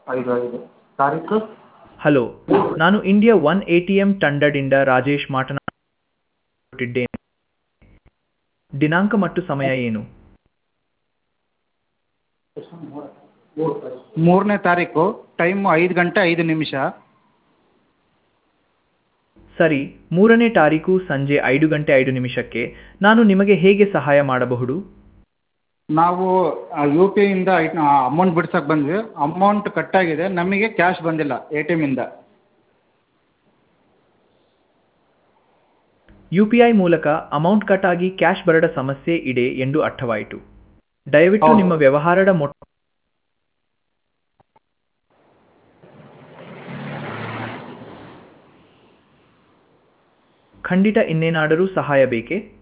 5/5 ತಾರೀಕು. ಹಲೋ, ನಾನು India one ATM ತಂಡದಿಂದ ರಾಜೇಶ್ ಮಾತನಾಡುತ್ತಿದ್ದೇನೆ. ದಿನಾಂಕ ಮತ್ತು ಸಮಯ ಏನು? 3ನೇ ತಾರೀಕು, ಟೈಮ್ 5 ಗಂಟೆ 5 ನಿಮಿಷ. ಸರಿ, 3ನೇ ತಾರೀಕು ಸಂಜೆ 5 ಗಂಟೆ 5 ನಿಮಿಷಕ್ಕೆ ನಾನು ನಿಮಗೆ ಹೇಗೆ ಸಹಾಯ ಮಾಡಬಹುದು? ನಾವು ಯು ಪಿ ಐಯಿಂದ ಅಮೌಂಟ್ ಬಿಡ್ಸಕ್ಕೆ ಬಂದ್ವಿ. ಅಮೌಂಟ್ ಕಟ್ಟಾಗಿದೆ, ನಮಗೆ ಕ್ಯಾಶ್ ಬಂದಿಲ್ಲ ಎ ಟಿ ಎಮ್ಮಿಂದ. UPI ಮೂಲಕ ಅಮೌಂಟ್ ಕಟ್ ಆಗಿ ಕ್ಯಾಶ್ ಬರದ ಸಮಸ್ಯೆ ಇದೆ ಎಂದು ಅರ್ಥವಾಯಿತು. ದಯವಿಟ್ಟು ಹೌದು. ನಿಮ್ಮ ವ್ಯವಹಾರದ ಮೊತ್ತ ಖಂಡಿತ. ಇನ್ನೇನಾದರೂ ಸಹಾಯ ಬೇಕೇ?